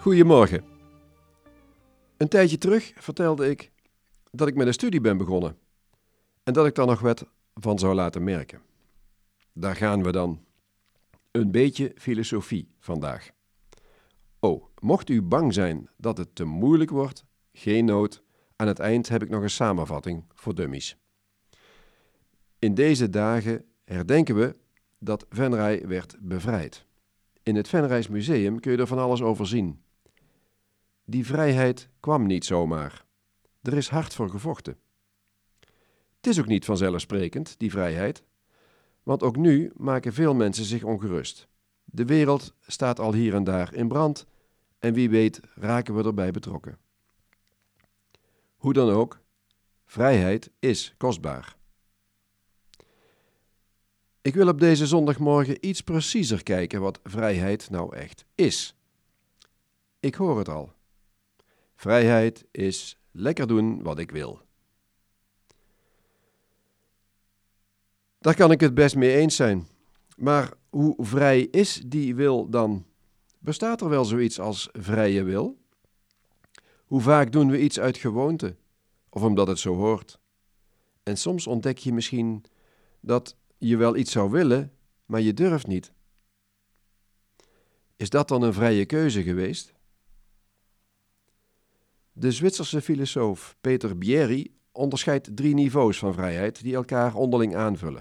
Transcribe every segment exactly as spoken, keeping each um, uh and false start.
Goedemorgen. Een tijdje terug vertelde ik dat ik met een studie ben begonnen en dat ik daar nog wat van zou laten merken. Daar gaan we dan. Een beetje filosofie vandaag. Oh, mocht u bang zijn dat het te moeilijk wordt, geen nood. Aan het eind heb ik nog een samenvatting voor dummies. In deze dagen herdenken we dat Venray werd bevrijd. In het Venrays Museum kun je er van alles over zien. Die vrijheid kwam niet zomaar. Er is hard voor gevochten. Het is ook niet vanzelfsprekend, die vrijheid. Want ook nu maken veel mensen zich ongerust. De wereld staat al hier en daar in brand en wie weet raken we erbij betrokken. Hoe dan ook, vrijheid is kostbaar. Ik wil op deze zondagmorgen iets preciezer kijken wat vrijheid nou echt is. Ik hoor het al. Vrijheid is lekker doen wat ik wil. Daar kan ik het best mee eens zijn. Maar hoe vrij is die wil dan? Bestaat er wel zoiets als vrije wil? Hoe vaak doen we iets uit gewoonte of omdat het zo hoort? En soms ontdek je misschien dat je wel iets zou willen, maar je durft niet. Is dat dan een vrije keuze geweest? De Zwitserse filosoof Peter Bierry onderscheidt drie niveaus van vrijheid die elkaar onderling aanvullen.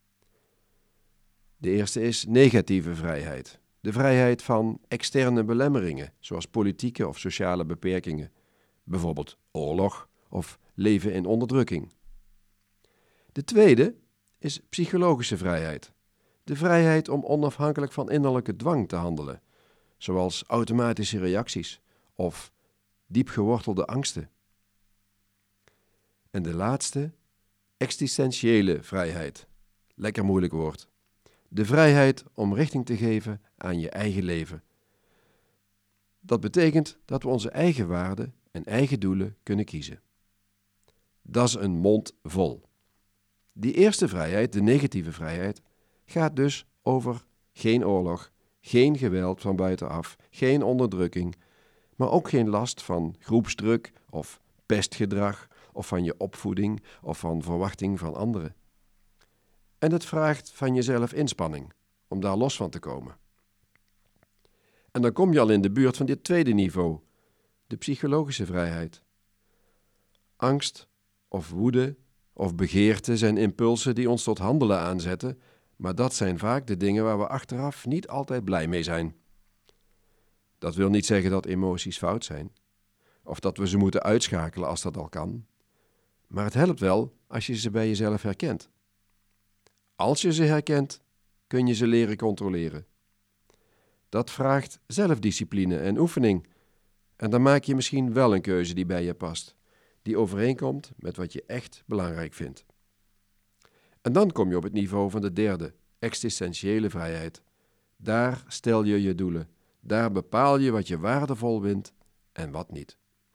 De eerste is negatieve vrijheid. De vrijheid van externe belemmeringen, zoals politieke of sociale beperkingen, bijvoorbeeld oorlog of leven in onderdrukking. De tweede is psychologische vrijheid. De vrijheid om onafhankelijk van innerlijke dwang te handelen, zoals automatische reacties of diep gewortelde angsten. En de laatste, existentiële vrijheid. Lekker moeilijk woord. De vrijheid om richting te geven aan je eigen leven. Dat betekent dat we onze eigen waarden en eigen doelen kunnen kiezen. Dat is een mond vol. Die eerste vrijheid, de negatieve vrijheid, gaat dus over geen oorlog, geen geweld van buitenaf, geen onderdrukking, maar ook geen last van groepsdruk of pestgedrag of van je opvoeding of van verwachting van anderen. En het vraagt van jezelf inspanning om daar los van te komen. En dan kom je al in de buurt van dit tweede niveau, de psychologische vrijheid. Angst of woede of begeerte zijn impulsen die ons tot handelen aanzetten, maar dat zijn vaak de dingen waar we achteraf niet altijd blij mee zijn. Dat wil niet zeggen dat emoties fout zijn, of dat we ze moeten uitschakelen als dat al kan, maar het helpt wel als je ze bij jezelf herkent. Als je ze herkent, kun je ze leren controleren. Dat vraagt zelfdiscipline en oefening, en dan maak je misschien wel een keuze die bij je past, die overeenkomt met wat je echt belangrijk vindt. En dan kom je op het niveau van de derde, existentiële vrijheid. Daar stel je je doelen, daar bepaal je wat je waardevol vindt en wat niet.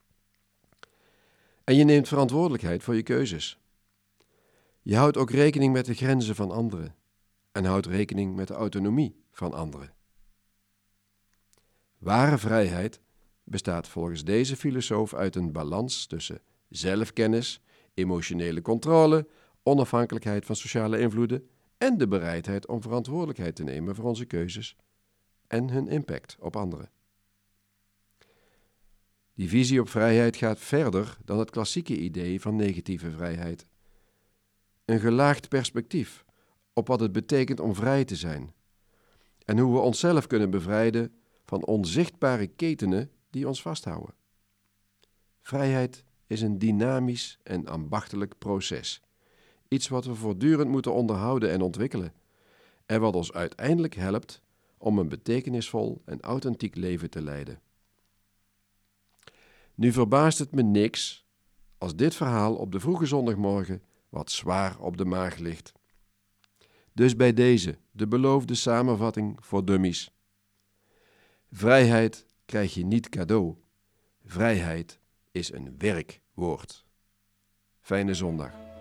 En je neemt verantwoordelijkheid voor je keuzes. Je houdt ook rekening met de grenzen van anderen en houdt rekening met de autonomie van anderen. Ware vrijheid bestaat volgens deze filosoof uit een balans tussen zelfkennis, emotionele controle, onafhankelijkheid van sociale invloeden en de bereidheid om verantwoordelijkheid te nemen voor onze keuzes en hun impact op anderen. Die visie op vrijheid gaat verder dan het klassieke idee van negatieve vrijheid. Een gelaagd perspectief op wat het betekent om vrij te zijn en hoe we onszelf kunnen bevrijden van onzichtbare ketenen die ons vasthouden. Vrijheid is een dynamisch en ambachtelijk proces. Iets wat we voortdurend moeten onderhouden en ontwikkelen en wat ons uiteindelijk helpt om een betekenisvol en authentiek leven te leiden. Nu verbaast het me niks als dit verhaal op de vroege zondagmorgen wat zwaar op de maag ligt. Dus bij deze de beloofde samenvatting voor dummies. Vrijheid krijg je niet cadeau. Vrijheid is een werkwoord. Fijne zondag.